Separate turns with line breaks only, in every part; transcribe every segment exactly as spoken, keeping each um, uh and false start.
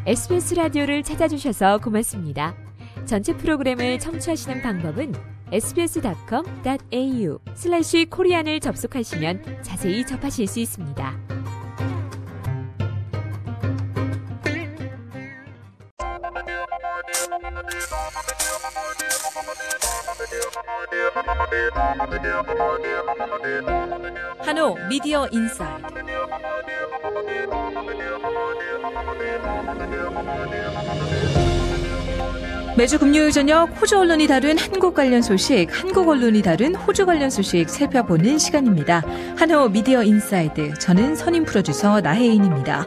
에스비에스 라디오를 찾아주셔서 고맙습니다. 전체 프로그램을 청취하시는 방법은 에스비에스닷컴 닷 에이유 슬래시 코리안을 접속하시면 자세히 접하실 수 있습니다.
한호 미디어 인사이드. 매주 금요일 저녁 호주 언론이 다룬 한국 관련 소식, 한국 언론이 다룬 호주 관련 소식 살펴보는 시간입니다. 한호 미디어 인사이드. 저는 선임 프로듀서 나혜인입니다.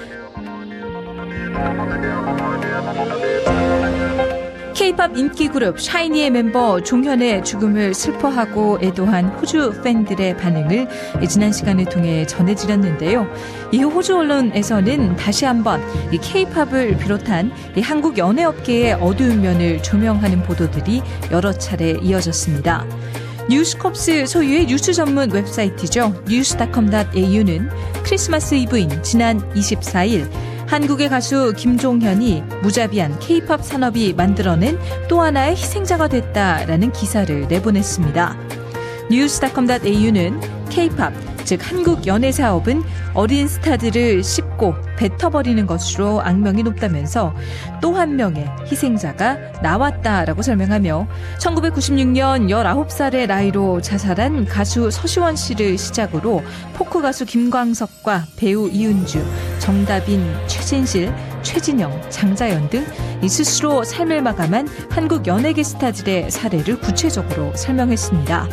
K-팝 인기 그룹 샤이니의 멤버 종현의 죽음을 슬퍼하고 애도한 호주 팬들의 반응을 지난 시간을 통해 전해드렸는데요. 이후 호주 언론에서는 다시 한번 이 K-팝을 비롯한 이 한국 연예업계의 어두운 면을 조명하는 보도들이 여러 차례 이어졌습니다. 뉴스컵스 소유의 뉴스 전문 웹사이트죠. 뉴스닷컴 닷 에이유는 크리스마스 이브인 지난 이십사일 한국의 가수 김종현이 무자비한 K-팝 산업이 만들어낸 또 하나의 희생자가 됐다라는 기사를 내보냈습니다. 뉴스닷컴 닷 에이유는 K-팝, 즉 한국 연예 사업은 어린 스타들을 씹고 뱉어버리는 것으로 악명이 높다면서 또 한 명의 희생자가 나왔다라고 설명하며 천구백구십육년 열아홉 살의 나이로 자살한 가수 서시원 씨를 시작으로 포크 가수 김광석과 배우 이은주, 정다빈, 최진실, 최진영, 장자연 등 이 스스로 삶을 마감한 한국 연예계 스타들의 사례를 구체적으로 설명했습니다.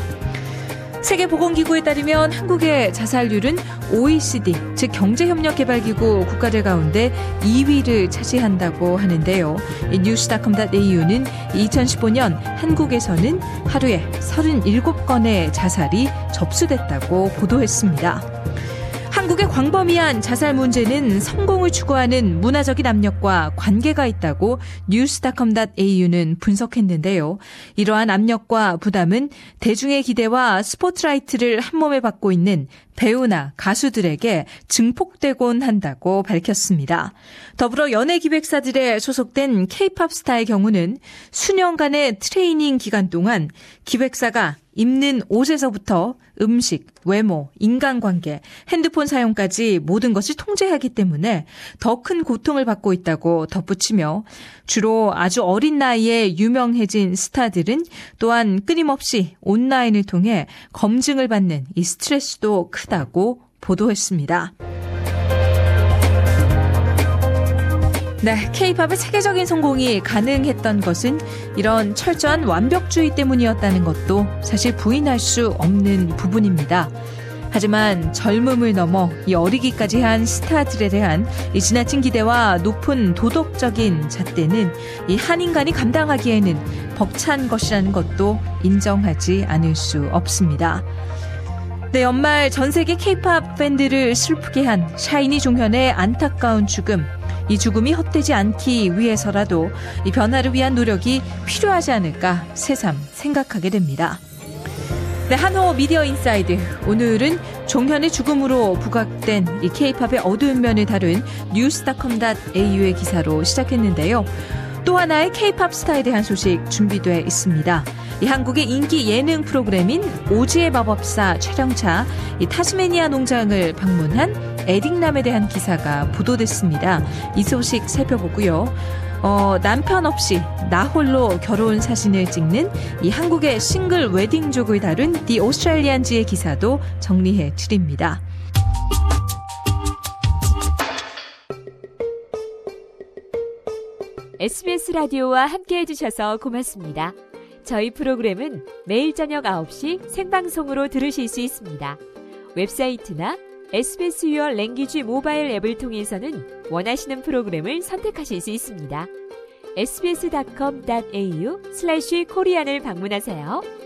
세계보건기구에 따르면 한국의 자살률은 오이시디, 즉 경제협력개발기구 국가들 가운데 이 위를 차지한다고 하는데요. 뉴스닷컴 닷 에이유는 이천십오년 한국에서는 하루에 서른일곱 건의 자살이 접수됐다고 보도했습니다. 한국의 광범위한 자살 문제는 성공을 추구하는 문화적인 압력과 관계가 있다고 뉴스닷컴 닷 에이유는 분석했는데요. 이러한 압력과 부담은 대중의 기대와 스포트라이트를 한몸에 받고 있는 배우나 가수들에게 증폭되곤 한다고 밝혔습니다. 더불어 연예기획사들에 소속된 K-팝 스타의 경우는 수년간의 트레이닝 기간 동안 기획사가 입는 옷에서부터 음식, 외모, 인간관계, 핸드폰 사용까지 모든 것을 통제하기 때문에 더 큰 고통을 받고 있다고 덧붙이며 주로 아주 어린 나이에 유명해진 스타들은 또한 끊임없이 온라인을 통해 검증을 받는 이 스트레스도 크다고 보도했습니다. 네, K-팝의 세계적인 성공이 가능했던 것은 이런 철저한 완벽주의 때문이었다는 것도 사실 부인할 수 없는 부분입니다. 하지만 젊음을 넘어 이 어리기까지 한 스타들에 대한 이 지나친 기대와 높은 도덕적인 잣대는 이 한 인간이 감당하기에는 벅찬 것이라는 것도 인정하지 않을 수 없습니다. 네, 연말 전 세계 K-팝 팬들을 슬프게 한 샤이니 종현의 안타까운 죽음. 이 죽음이 헛되지 않기 위해서라도 이 변화를 위한 노력이 필요하지 않을까 새삼 생각하게 됩니다. 네, 한호 미디어 인사이드. 오늘은 종현의 죽음으로 부각된 이 K-팝의 어두운 면을 다룬 뉴스닷컴 닷 에이유의 기사로 시작했는데요. 또 하나의 K-팝 스타에 대한 소식 준비되어 있습니다. 이 한국의 인기 예능 프로그램인 오지의 마법사 촬영차 이 타스메니아 농장을 방문한 에릭남에 대한 기사가 보도됐습니다. 이 소식 살펴보고요. 어, 남편 없이 나 홀로 결혼 사진을 찍는 이 한국의 싱글 웨딩족을 다룬 디 오스트레일리안지의 기사도 정리해 드립니다.
에스비에스 라디오와 함께해 주셔서 고맙습니다. 저희 프로그램은 매일 저녁 아홉 시 생방송으로 들으실 수 있습니다. 웹사이트나 에스비에스 Your Language 모바일 앱을 통해서는 원하시는 프로그램을 선택하실 수 있습니다. 에스비에스닷컴 닷 에이유 슬래시 코리안을 방문하세요.